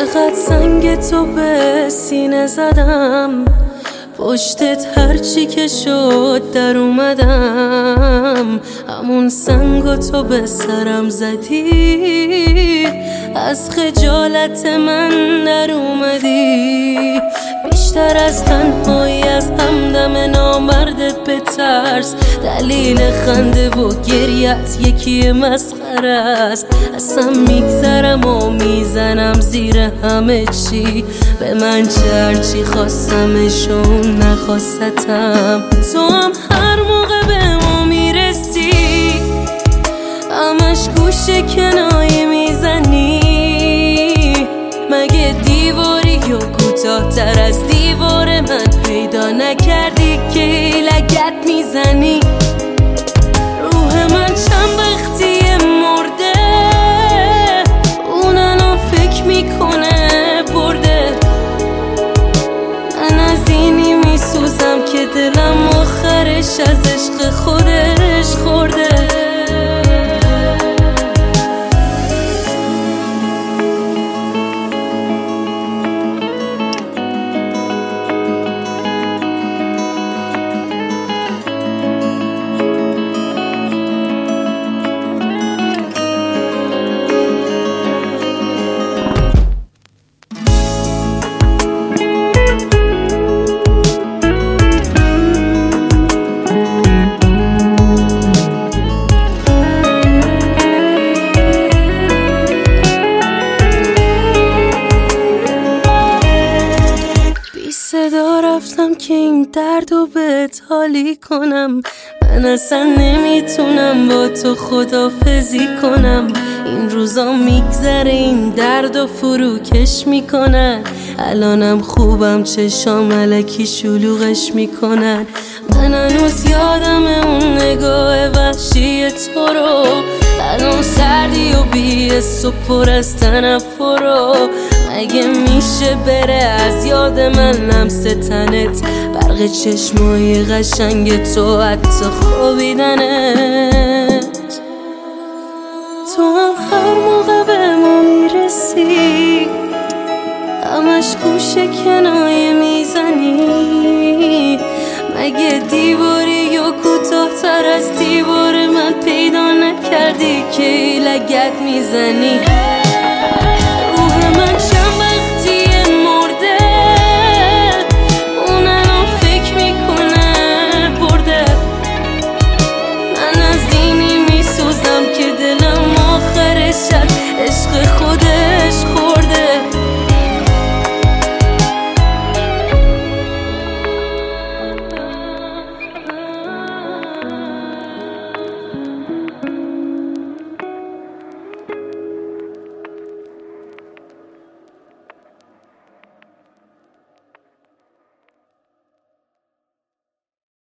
چقدر سنگ تو به سینه زدم، پشتت هرچی که شد در اومدم. همون سنگو تو به سرم زدی، از خجالت من در اومدی. بیشتر از تنهایی از همدم نامردت بترس، دلیل خنده و گریت یکی مسخره است. اصلا میگذرم و میزنم زیر همه چی، به من چه هرچی خواستمش و اون نخواستم. تو هم هر موقع به ما میرسی همش گوشه کنایه میزنی. مگه دیواری یا کوتاه تر از دیوار من پیدا نکردی که لگد میزنی؟ روح من چند وقتی مرده، اون الان فکر میکنه برده. من از اینی میسوزم که دلم آخرش از عشق خودش خورده. صدا رفتم که این دردو بهت حالی کنم. من اصلا نمیتونم با تو خداحافظی کنم. این روزا میگذره این دردو فروکش میکنن. الانم خوبم چشام الکی شلوغش میکنن. من هنوز یادم اون نگاه وحشی تو رو، الان سردی و بی‌حس و پر از تنفر. مگه میشه بره از یاد من لمس تنت، برق چشمای قشنگ تو حتی خوابیدنت؟ تو هم هر موقع به ما میرسی همش گوشه کنایه میزنی. مگه دیواری یا کوتاه تر از دیوار من پیدا نکردی که لگد میزنی؟